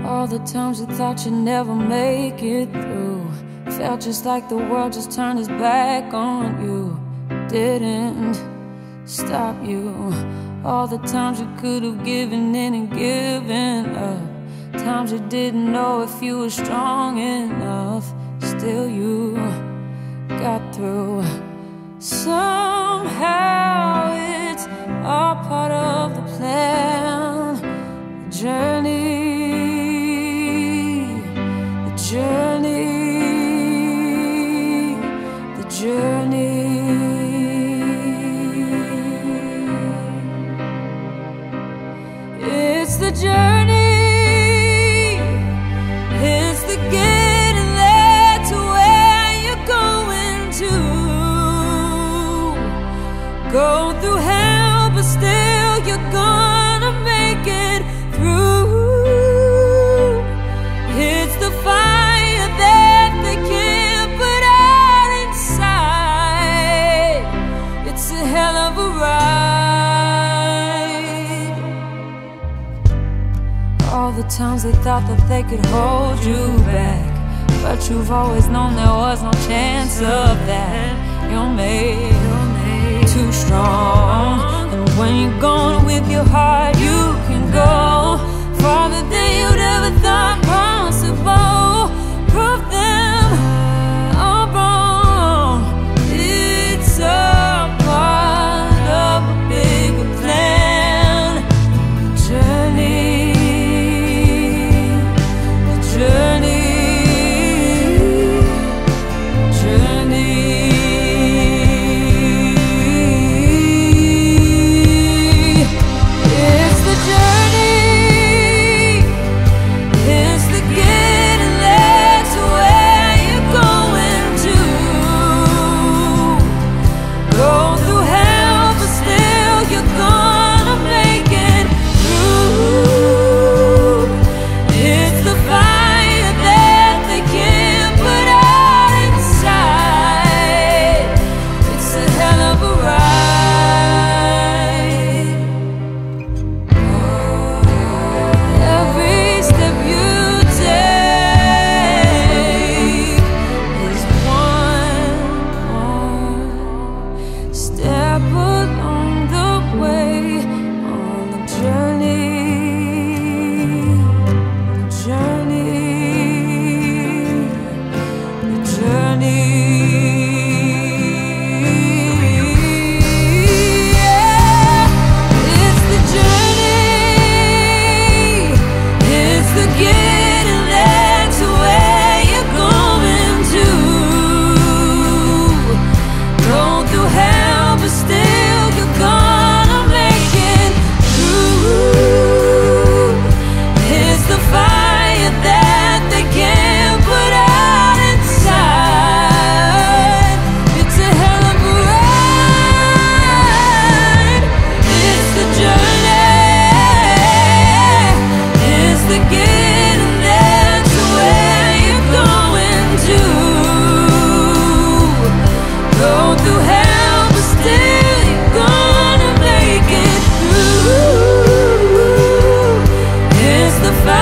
All the times you thought you'd never make it through, felt just like the world just turned its back on you. Didn't stop you. All the times you could have given in and given up, times you didn't know if you were strong enough. Still you got through. Somehow it's all part of the plan. The journey, the journey, the journey. It's the journey. It's the getting there to where you're going to. Go through hell, but still you're gonna make it through. It's the fire that they can't put out inside. It's a hell of a ride. All the times they thought that they could hold you back, but you've always known there was no chance of that. You're made too strong, and when you're going with your heart, you can go farther than you'd ever thought possible. Prove them all wrong. It's a part of a bigger plan. The journey, the journey, journey. The